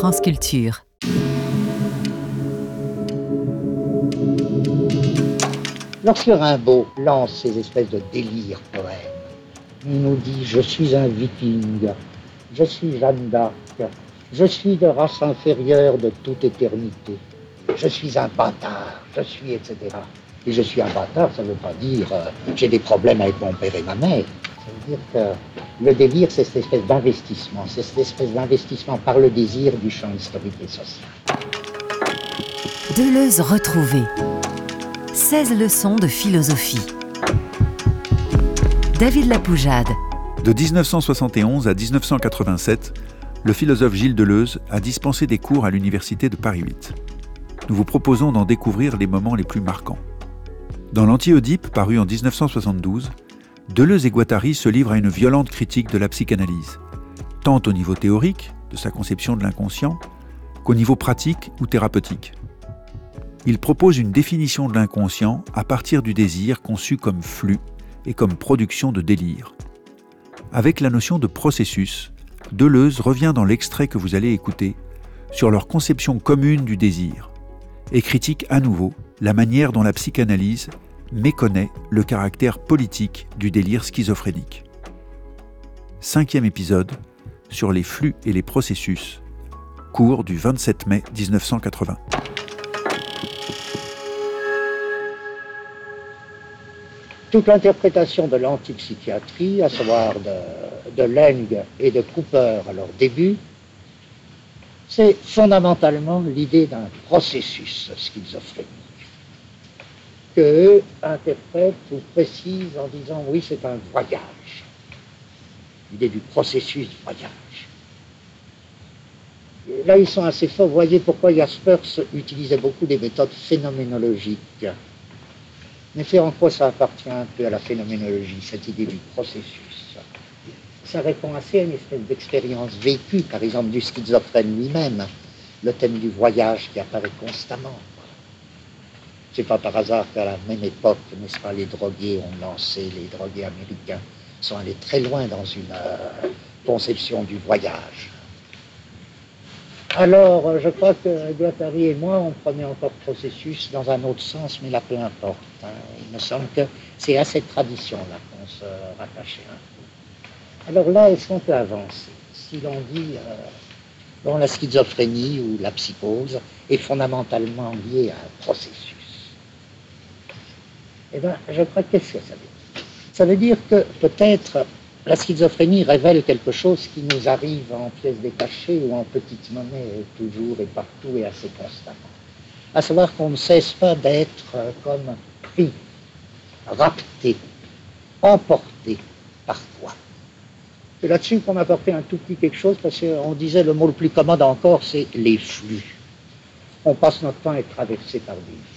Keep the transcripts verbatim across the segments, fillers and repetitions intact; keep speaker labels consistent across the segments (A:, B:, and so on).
A: France Culture.
B: Lorsque Rimbaud lance ces espèces de délires poèmes, il nous dit « Je suis un viking, je suis Jeanne d'Arc, je suis de race inférieure de toute éternité, je suis un bâtard, je suis et cetera » Et je suis un bâtard, ça ne veut pas dire euh, j'ai des problèmes avec mon père et ma mère. Ça veut dire que le délire, c'est cette espèce d'investissement, c'est cette espèce d'investissement par le désir du champ historique et social.
A: Deleuze retrouvé. seize leçons de philosophie. David Lapoujade.
C: De dix-neuf cent soixante et onze à dix-neuf cent quatre-vingt-sept, le philosophe Gilles Deleuze a dispensé des cours à l'université de Paris huit. Nous vous proposons d'en découvrir les moments les plus marquants. Dans l'Anti-Oedipe, paru en dix-neuf cent soixante-douze, Deleuze et Guattari se livrent à une violente critique de la psychanalyse, tant au niveau théorique, de sa conception de l'inconscient, qu'au niveau pratique ou thérapeutique. Ils proposent une définition de l'inconscient à partir du désir conçu comme flux et comme production de délire. Avec la notion de processus, Deleuze revient dans l'extrait que vous allez écouter sur leur conception commune du désir et critique à nouveau la manière dont la psychanalyse méconnaît le caractère politique du délire schizophrénique. Cinquième épisode sur les flux et les processus, cours du vingt-sept mai dix-neuf cent quatre-vingts.
B: Toute l'interprétation de l'antipsychiatrie, à savoir de, de Laing et de Cooper à leur début, c'est fondamentalement l'idée d'un processus schizophrénique qu'eux interprètent ou précisent en disant oui, c'est un voyage. L'idée du processus du voyage. Et là, ils sont assez forts. Vous voyez pourquoi Jaspers utilisait beaucoup des méthodes phénoménologiques. Mais c'est en quoi ça appartient un peu à la phénoménologie, cette idée du processus. Ça répond assez à une espèce d'expérience vécue, par exemple du schizophrène lui-même, le thème du voyage qui apparaît constamment. C'est pas par hasard qu'à la même époque, n'est-ce pas, les drogués ont lancé, les drogués américains sont allés très loin dans une euh, conception du voyage. Alors, je crois que Guattari et moi, on prenait encore processus dans un autre sens, mais là, peu importe. Hein. Il me semble que c'est à cette tradition-là qu'on se rattachait un peu. Alors là, est-ce qu'on peut avancer? Si l'on dit, euh, bon, la schizophrénie ou la psychose est fondamentalement liée à un processus. Eh bien, je crois que qu'est-ce que ça veut dire? Ça veut dire que peut-être la schizophrénie révèle quelque chose qui nous arrive en pièces détachées ou en petites monnaies toujours et partout et assez constamment. À savoir qu'on ne cesse pas d'être comme pris, rapté, emporté par quoi. C'est là-dessus qu'on a apporté un tout petit quelque chose parce qu'on disait le mot le plus commode encore, c'est les flux. On passe notre temps à être traversé par des flux.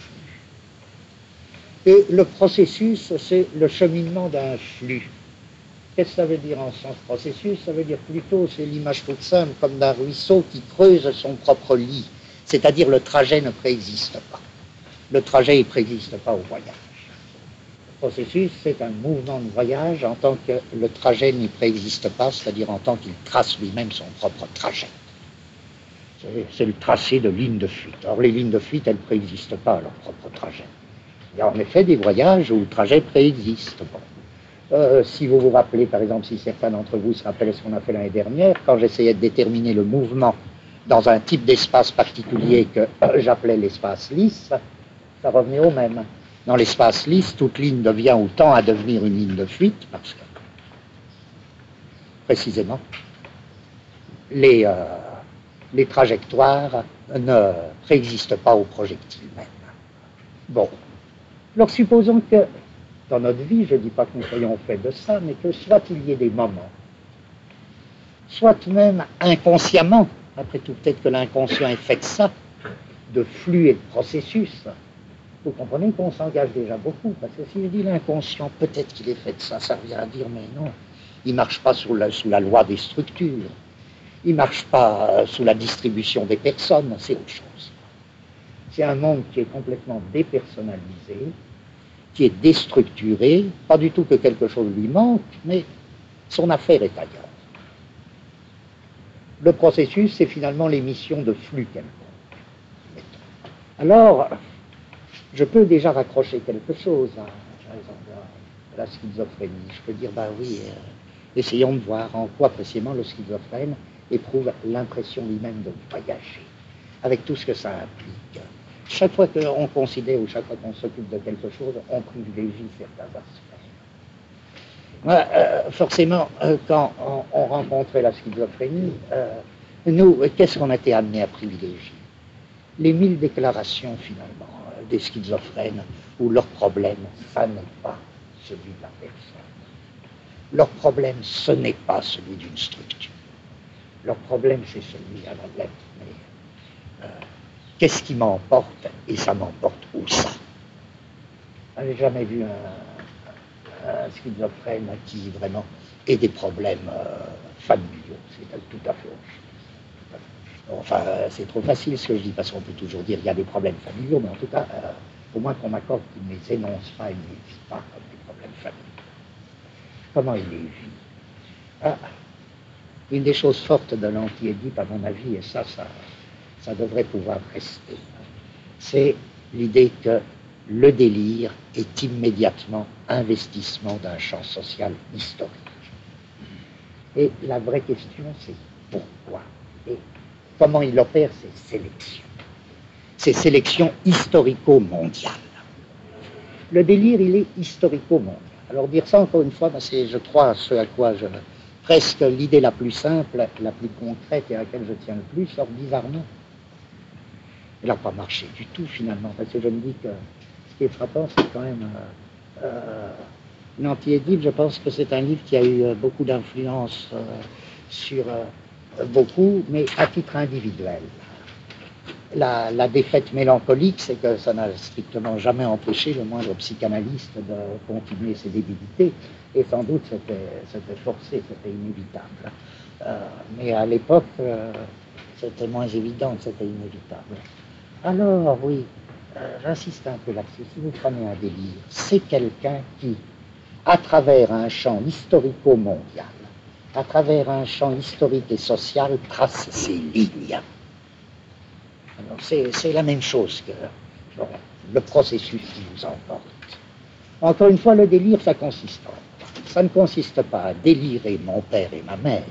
B: Et le processus, c'est le cheminement d'un flux. Qu'est-ce que ça veut dire en sens processus? Ça veut dire plutôt, c'est l'image toute simple, comme d'un ruisseau qui creuse son propre lit. C'est-à-dire le trajet ne préexiste pas. Le trajet ne préexiste pas au voyage. Le processus, c'est un mouvement de voyage en tant que le trajet n'y préexiste pas, c'est-à-dire en tant qu'il trace lui-même son propre trajet. C'est, c'est le tracé de lignes de fuite. Or, les lignes de fuite, elles ne préexistent pas à leur propre trajet. Il y a en effet des voyages où le trajet préexiste. Bon. Euh, si vous vous rappelez, par exemple, si certains d'entre vous se rappellent ce qu'on a fait l'année dernière, quand j'essayais de déterminer le mouvement dans un type d'espace particulier que euh, j'appelais l'espace lisse, ça revenait au même. Dans l'espace lisse, toute ligne devient ou tend à devenir une ligne de fuite, parce que, précisément, les, euh, les trajectoires ne préexistent pas au projectile même. Bon. Alors, supposons que dans notre vie, je ne dis pas que nous soyons faits de ça, mais que soit il y ait des moments, soit même inconsciemment, après tout, peut-être que l'inconscient est fait de ça, de flux et de processus. Vous comprenez qu'on s'engage déjà beaucoup, parce que si je dis l'inconscient, peut-être qu'il est fait de ça, ça revient à dire, mais non, il ne marche pas sous la, sous la loi des structures, il ne marche pas euh, sous la distribution des personnes, c'est autre chose. C'est un monde qui est complètement dépersonnalisé, qui est déstructuré, pas du tout que quelque chose lui manque, mais son affaire est ailleurs. le processus, c'est finalement l'émission de flux quelconque. Alors, je peux déjà raccrocher quelque chose à, par exemple, à la schizophrénie. Je peux dire, bah oui, euh, essayons de voir en quoi précisément le schizophrène éprouve l'impression lui-même de voyager, avec tout ce que ça implique. Chaque fois qu'on considère ou chaque fois qu'on s'occupe de quelque chose, on privilégie certains aspects. Ouais, euh, forcément, euh, quand on, on rencontrait la schizophrénie, euh, nous, qu'est-ce qu'on était amené à privilégier? Les mille déclarations, finalement, euh, des schizophrènes, où leur problème, ça n'est pas celui de la personne. Leur problème, ce n'est pas celui d'une structure. Leur problème, c'est celui à la lettre. Mais, euh, qu'est-ce qui m'emporte? Et ça m'emporte où ça? Je n'ai jamais vu un, un schizophrène qui vraiment ait des problèmes euh, familiaux. C'est tout à fait autre chose. Enfin, euh, c'est trop facile ce que je dis, parce qu'on peut toujours dire qu'il y a des problèmes familiaux, mais en tout cas, euh, au moins qu'on m'accorde qu'il ne les énonce pas, il ne les vit pas comme des problèmes familiaux. Comment il les vit? Ah, une des choses fortes de l'anti-Édipe, à mon avis, et ça, ça, ça devrait pouvoir rester, c'est l'idée que le délire est immédiatement investissement d'un champ social historique. Et la vraie question, c'est pourquoi et comment il opère ces sélections, ces sélections historico-mondiales. Le délire, il est historico-mondial. Alors dire ça, encore une fois, ben c'est, je crois, ce à quoi je... presque l'idée la plus simple, la plus concrète et à laquelle je tiens le plus, sort bizarrement. Elle n'a pas marché du tout, finalement, parce que je me dis que ce qui est frappant, c'est quand même... Euh, euh, l'anti-Édipe, je pense que c'est un livre qui a eu euh, beaucoup d'influence euh, sur euh, beaucoup, mais à titre individuel. La, la défaite mélancolique, c'est que ça n'a strictement jamais empêché le moindre psychanalyste de continuer ses débilités, et sans doute c'était, c'était forcé, c'était inévitable. Euh, mais à l'époque, euh, c'était moins évident que c'était inévitable. Alors oui, euh, j'insiste un peu là-dessus, si vous prenez un délire, c'est quelqu'un qui, à travers un champ historico-mondial, à travers un champ historique et social, trace ses lignes. Alors c'est, c'est la même chose que bon, le processus qui vous emporte. Encore une fois, le délire, ça consiste en ça ne consiste pas à délirer mon père et ma mère,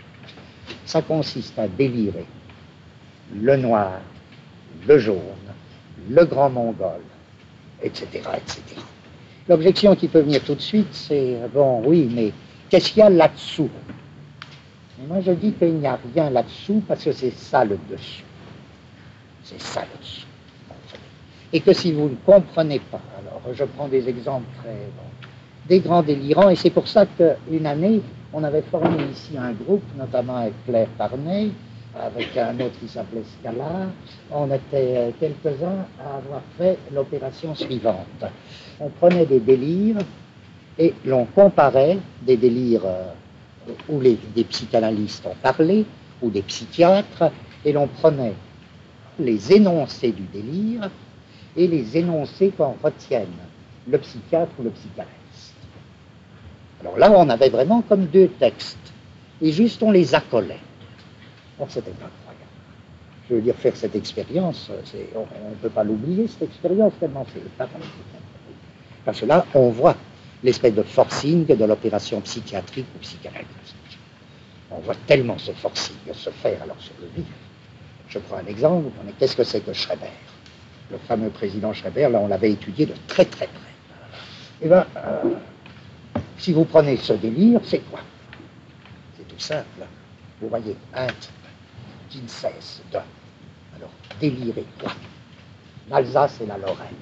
B: ça consiste à délirer le noir, le jaune, le grand mongol, et cetera, et cetera. L'objection qui peut venir tout de suite, c'est, bon, oui, mais qu'est-ce qu'il y a là-dessous? Et moi, je dis qu'il n'y a rien là-dessous, parce que c'est ça le dessus. C'est ça le dessous. Et que si vous ne comprenez pas, alors je prends des exemples très... Bon, des grands délirants, et c'est pour ça qu'une année, on avait formé ici un groupe, notamment avec Claire Parnay, avec un autre qui s'appelait Scala. On était quelques-uns à avoir fait l'opération suivante. On prenait des délires et l'on comparait des délires euh, où les, des psychanalystes ont parlé, ou des psychiatres, et l'on prenait les énoncés du délire et les énoncés qu'on retienne, le psychiatre ou le psychanalyste. Alors là, on avait vraiment comme deux textes, et juste on les accolait. Bon, c'était incroyable. Je veux dire, faire cette expérience, c'est, on ne peut pas l'oublier, cette expérience, tellement c'est pas parce que là, on voit l'espèce de forcing de l'opération psychiatrique ou psychanalytique. On voit tellement ce forcing se faire alors sur le vif. Je prends un exemple, vous prenez, qu'est-ce que c'est que Schreber? Le fameux président Schreber, là, on l'avait étudié de très très près. Et bien, euh, si vous prenez ce délire, c'est quoi? C'est tout simple. Vous voyez, un type qui ne cesse de, alors, délirer quoi? L'Alsace et la Lorraine.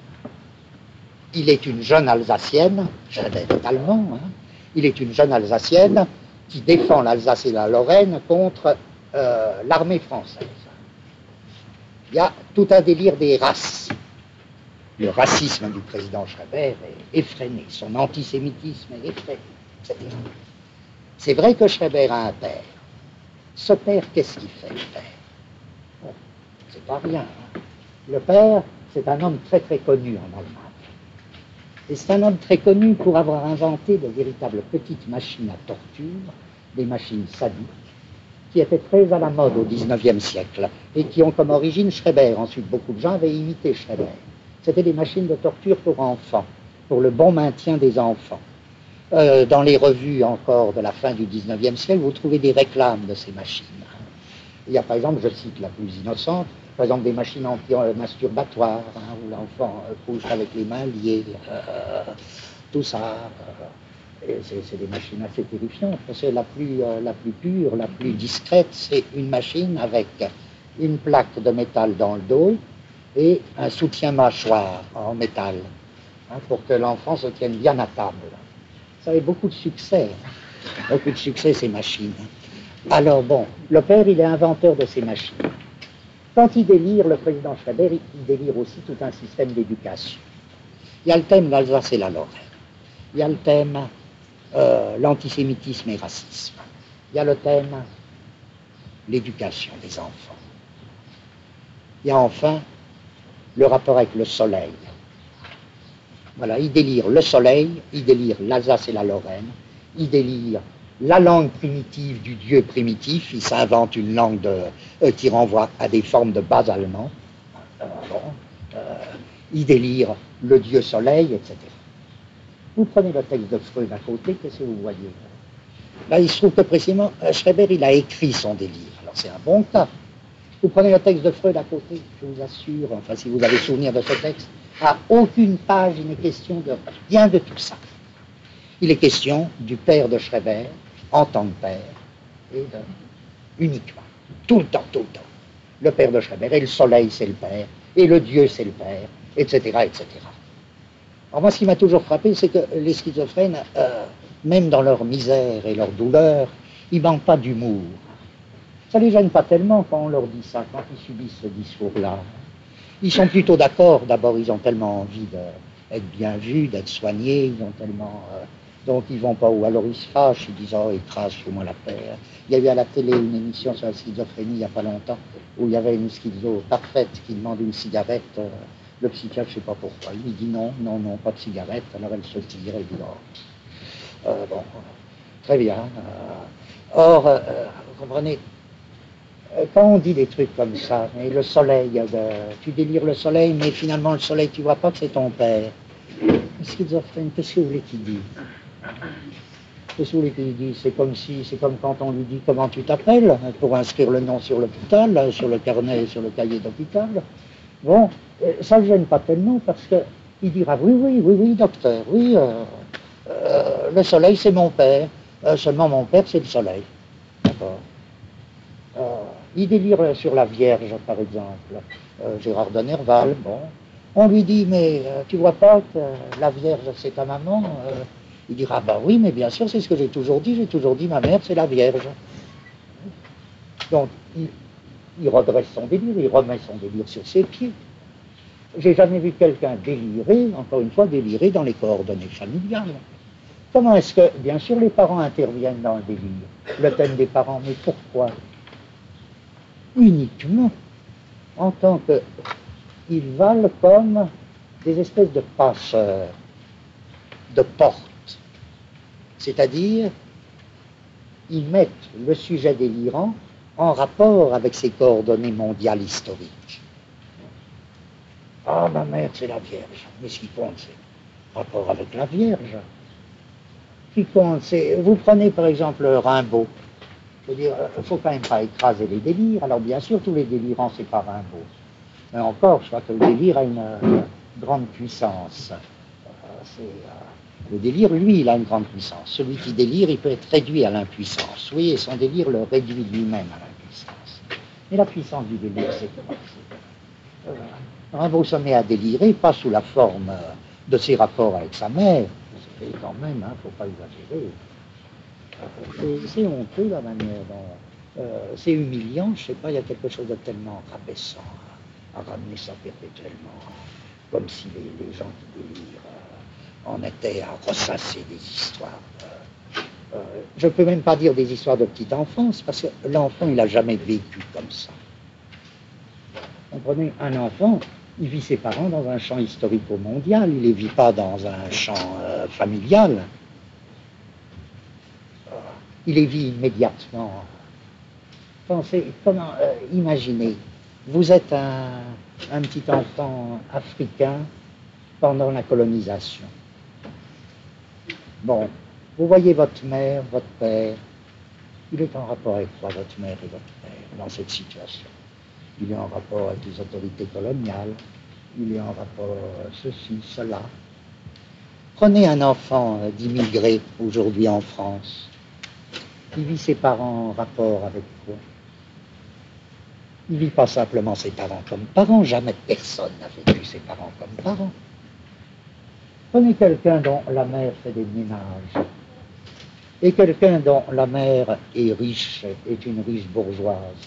B: Il est une jeune Alsacienne, Schreber est allemand, hein, il est une jeune Alsacienne qui défend l'Alsace et la Lorraine contre euh, l'armée française. Il y a tout un délire des races. Le racisme du président Schreber est effréné, son antisémitisme est effréné, et cetera. C'est vrai que Schreber a un père. Ce père, qu'est-ce qu'il fait, le père? Bon, c'est pas rien. Hein. Le père, c'est un homme très très connu en Allemagne. Et c'est un homme très connu pour avoir inventé de véritables petites machines à torture, des machines sadiques, qui étaient très à la mode au dix-neuvième siècle et qui ont comme origine Schreber. Ensuite, beaucoup de gens avaient imité Schreber. C'était des machines de torture pour enfants, pour le bon maintien des enfants. Euh, dans les revues encore de la fin du dix-neuvième siècle, vous trouvez des réclames de ces machines. Il y a par exemple, je cite la plus innocente, par exemple des machines anti-masturbatoires, hein, où l'enfant euh, couche avec les mains liées, euh, tout ça. Euh, c'est des machines assez terrifiantes. C'est la plus, euh, la plus pure, la plus discrète, c'est une machine avec une plaque de métal dans le dos et un soutien-mâchoire en métal, hein, pour que l'enfant se tienne bien à table. Ça avait beaucoup de succès, hein. Beaucoup de succès ces machines. Alors bon, le père, il est inventeur de ces machines. Quand il délire, le président Schreber, il, il délire aussi tout un système d'éducation. Il y a le thème l'Alsace et la Lorraine. Il y a le thème euh, l'antisémitisme et racisme. Il y a le thème l'éducation des enfants. Il y a enfin le rapport avec le soleil. Voilà, il délire le soleil, il délire l'Alsace et la Lorraine, il délire la langue primitive du dieu primitif, il s'invente une langue de, euh, qui renvoie à des formes de base allemand. Euh, bon, euh, il délire le dieu soleil, et cetera. Vous prenez le texte de Freud à côté, qu'est-ce que vous voyez? Là, il se trouve que précisément, Schreber, il a écrit son délire. Alors c'est un bon cas. Vous prenez le texte de Freud à côté, je vous assure, enfin si vous avez souvenir de ce texte, à aucune page il n'est question de rien de tout ça. Il est question du père de Schreber en tant que père, et de, uniquement, tout le temps, tout le temps. Le père de Schreber, et le soleil c'est le père, et le Dieu c'est le père, et cetera, et cetera. Alors moi, ce qui m'a toujours frappé, c'est que les schizophrènes, euh, même dans leur misère et leur douleur, ils manquent pas d'humour. Ça ne les gêne pas tellement quand on leur dit ça, quand ils subissent ce discours-là. Ils sont plutôt d'accord. D'abord, ils ont tellement envie d'être bien vus, d'être soignés, ils ont tellement... Euh, donc, ils vont pas où. Alors, ils se fâchent, ils disent « Oh, écrase, fais-moi la paix ». Il y a eu à la télé une émission sur la schizophrénie il n'y a pas longtemps, où il y avait une schizo parfaite qui demande une cigarette. Euh, le psychiatre, je ne sais pas pourquoi, il lui dit « Non, non, non, pas de cigarette ». Alors, elle se tire, elle dit « Oh, euh, bon, très bien. Euh, » Or, euh, vous comprenez, quand on dit des trucs comme ça, mais le soleil, euh, tu délires le soleil, mais finalement le soleil, tu vois pas que c'est ton père. Schizophrène, qu'est-ce que vous voulez qu'il dise? Qu'est-ce que vous voulez qu'il dise? C'est comme si, c'est comme quand on lui dit comment tu t'appelles, pour inscrire le nom sur l'hôpital, sur le carnet, sur le cahier d'hôpital. Bon, ça ne gêne pas tellement parce qu'il dira oui, oui, oui, oui, docteur, oui, euh, euh, le soleil c'est mon père, euh, seulement mon père c'est le soleil. D'accord. Euh, il délire sur la Vierge, par exemple, euh, Gérard de Nerval, bon. On lui dit, mais euh, tu vois pas que euh, la Vierge c'est ta maman? euh, Il dira, bah oui, mais bien sûr, c'est ce que j'ai toujours dit, j'ai toujours dit, ma mère c'est la Vierge. Donc, il, il redresse son délire, il remet son délire sur ses pieds. J'ai jamais vu quelqu'un délirer, encore une fois, délirer dans les coordonnées familiales. Comment est-ce que, bien sûr, les parents interviennent dans le délire, le thème des parents, mais pourquoi? Uniquement en tant qu'ils valent comme des espèces de passeurs, de portes. C'est-à-dire, ils mettent le sujet délirant en rapport avec ses coordonnées mondiales historiques. Ah, ma mère, c'est la Vierge. Mais ce qui compte, c'est rapport avec la Vierge. Ce qui compte, c'est... Vous prenez, par exemple, Rimbaud. Je veux dire, il ne faut quand même pas écraser les délires. Alors, bien sûr, tous les délirants, c'est pas Rimbaud. Mais encore, je crois que le délire a une, une grande puissance. Euh, c'est... Euh, Le délire, lui, il a une grande puissance. Celui qui délire, il peut être réduit à l'impuissance. Oui, et son délire le réduit lui-même à l'impuissance. Mais la puissance du délire, c'est quoi? euh, Rimbaud se met à délirer, pas sous la forme de ses rapports avec sa mère. C'est quand même, il hein, ne faut pas exagérer. Euh, c'est honteux, la manière dont... Euh, c'est humiliant, je ne sais pas, il y a quelque chose de tellement rabaissant à, à ramener ça perpétuellement, comme si les, les gens qui délirent... on était à ressasser des histoires. Euh, euh, je ne peux même pas dire des histoires de petite enfance, parce que l'enfant, il n'a jamais vécu comme ça. Comprenez, un enfant, il vit ses parents dans un champ historico-mondial, il ne les vit pas dans un champ euh, familial. Euh, il les vit immédiatement pensez, comment, euh, imaginez, vous êtes un, un petit enfant africain pendant la colonisation. Bon, vous voyez votre mère, votre père, il est en rapport avec quoi, votre mère et votre père, dans cette situation? Il est en rapport avec les autorités coloniales, il est en rapport avec ceci, cela. Prenez un enfant d'immigré aujourd'hui en France. Il vit ses parents en rapport avec quoi? Il ne vit pas simplement ses parents comme parents, jamais personne n'a vécu ses parents comme parents. Prenez quelqu'un dont la mère fait des ménages, et quelqu'un dont la mère est riche, est une riche bourgeoise.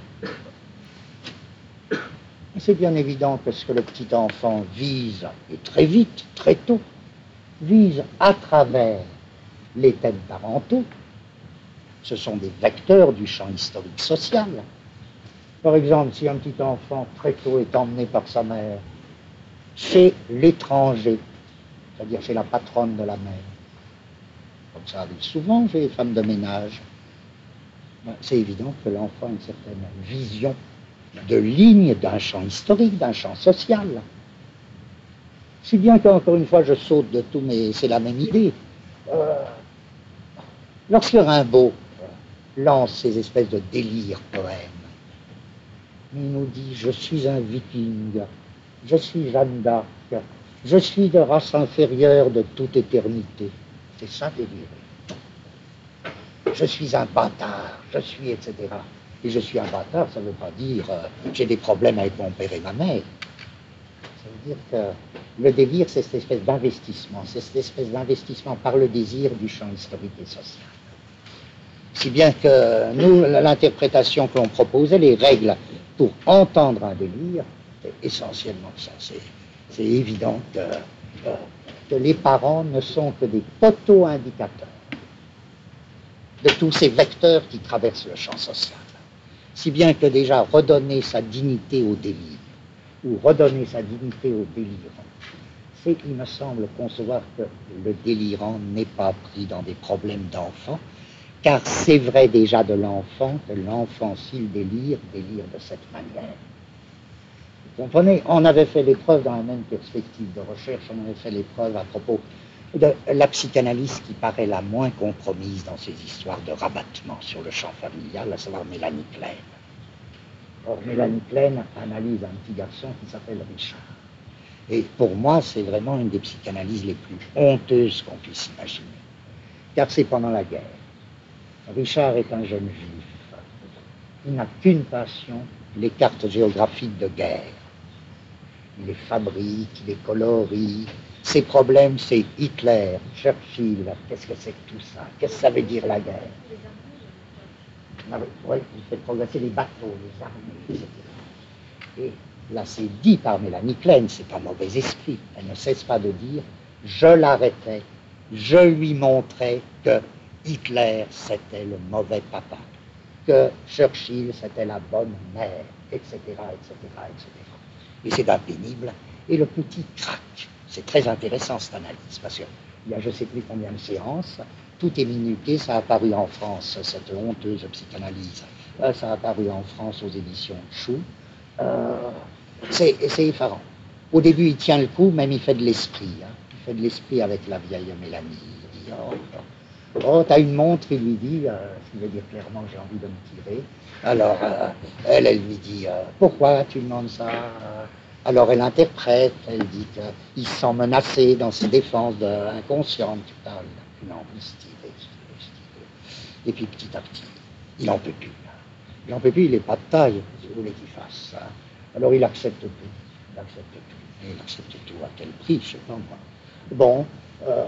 B: C'est bien évident que ce que le petit enfant vise, et très vite, très tôt, vise à travers les thèmes parentaux. Ce sont des vecteurs du champ historique social. Par exemple, si un petit enfant très tôt est emmené par sa mère chez l'étranger, c'est-à-dire chez la patronne de la mère, comme ça arrive souvent chez les femmes de ménage, ben, c'est évident que l'enfant a une certaine vision de ligne d'un champ historique, d'un champ social. Si bien qu'encore une fois, je saute de tout, mais c'est la même idée. Euh, lorsque Rimbaud lance ces espèces de délires poèmes, il nous dit « Je suis un viking, je suis Jeanne d'Arc, je suis de race inférieure de toute éternité. » C'est ça délire. Je suis un bâtard, je suis, et cetera. Et je suis un bâtard, ça ne veut pas dire euh, j'ai des problèmes avec mon père et ma mère. Ça veut dire que le délire, c'est cette espèce d'investissement, c'est cette espèce d'investissement par le désir du champ historique et social. Si bien que nous, l'interprétation que l'on proposait, les règles pour entendre un délire, c'est essentiellement ça. C'est, c'est évident que, euh, que les parents ne sont que des poteaux indicateurs de tous ces vecteurs qui traversent le champ social. Si bien que déjà redonner sa dignité au délire, ou redonner sa dignité au délirant, c'est, il me semble, concevoir que le délirant n'est pas pris dans des problèmes d'enfant, car c'est vrai déjà de l'enfant que l'enfant, s'il délire, délire de cette manière. Vous comprenez? On avait fait l'épreuve dans la même perspective de recherche, on avait fait l'épreuve à propos de la psychanalyse qui paraît la moins compromise dans ces histoires de rabattement sur le champ familial, à savoir Mélanie Klein. Or, Mélanie Klein analyse un petit garçon qui s'appelle Richard. Et pour moi, c'est vraiment une des psychanalyses les plus honteuses qu'on puisse imaginer. Car c'est pendant la guerre. Richard est un jeune juif. Il n'a qu'une passion, les cartes géographiques de guerre. Il les fabrique, il les colorie. Ses problèmes, c'est Hitler, Churchill. Qu'est-ce que c'est que tout ça? Qu'est-ce que ça veut dire la guerre? Oui, il fait progresser les bateaux, les armées, et cetera. Et là, c'est dit par Mélanie Klein, c'est pas mauvais esprit. Elle ne cesse pas de dire, je l'arrêtais, je lui montrais que Hitler, c'était le mauvais papa, que Churchill, c'était la bonne mère, et cetera, et cetera, et cetera. Et c'est impénible. Et le petit craque. C'est très intéressant cette analyse, parce qu'il y a je ne sais plus combien de séances, tout est minuté, ça a apparu en France, cette honteuse psychanalyse, euh, ça a apparu en France aux éditions Chou. Euh, c'est, c'est effarant. Au début, il tient le coup, même il fait de l'esprit. Hein. Il fait de l'esprit avec la vieille Mélanie. Il dit, oh, oh, oh t'as une montre, il lui dit, euh, ce qui veut dire clairement que j'ai envie de me tirer. Alors, euh, elle, elle lui dit, euh, pourquoi tu demandes ça? Alors elle interprète, elle dit qu'il se sent menacé dans ses défenses de, inconscientes. Il a une envie de se tirer, se tirer, se tirer. Et puis petit à petit, il n'en peut plus. Il n'en peut plus, il n'est pas de taille, si vous voulez qu'il fasse ça. Alors il accepte tout, il accepte tout. Et il accepte tout à quel prix, je ne sais pas moi. Bon, euh,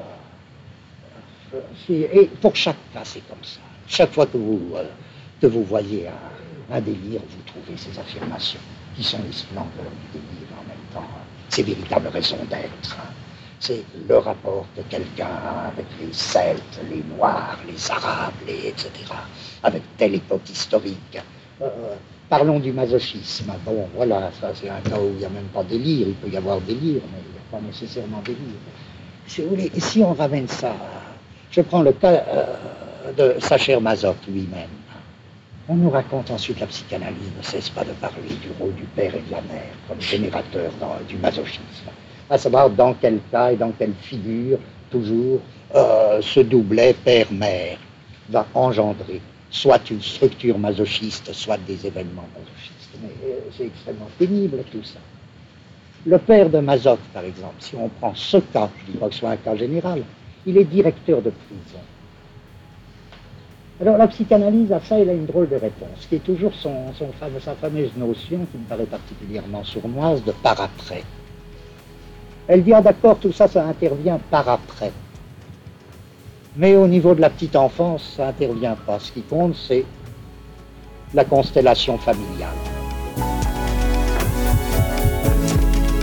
B: et pour chaque cas, c'est comme ça. Chaque fois que vous, euh, que vous voyez un, un délire, vous trouvez ces affirmations qui sont les splendeurs du délire en même temps. Ces véritables raisons d'être. C'est le rapport de quelqu'un avec les Celtes, les Noirs, les Arabes, les, et cetera, avec telle époque historique. Euh, parlons du masochisme. Bon, voilà, ça c'est un cas où il n'y a même pas délire. Il peut y avoir délire, mais il n'y a pas nécessairement délire. Si vous voulez, si on ramène ça, je prends le cas euh, de Sacher-Masoch lui-même. On nous raconte ensuite la psychanalyse ne cesse pas de parler du rôle du père et de la mère comme générateur dans, du masochisme. À savoir dans quel cas et dans quelle figure, toujours, euh, ce doublet père-mère va engendrer soit une structure masochiste, soit des événements masochistes. Mais euh, c'est extrêmement pénible tout ça. Le père de Mazotte, par exemple, si on prend ce cas, je ne dis pas que ce soit un cas général, il est directeur de prison. Alors la psychanalyse, à ça, elle a une drôle de réponse, qui est toujours son, son, sa fameuse notion, qui me paraît particulièrement sournoise, de par après. Elle dit, ah d'accord, tout ça, ça intervient par après. Mais au niveau de la petite enfance, ça n'intervient pas. Ce qui compte, c'est la constellation familiale.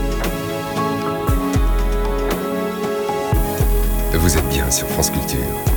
D: Vous êtes bien sur France Culture.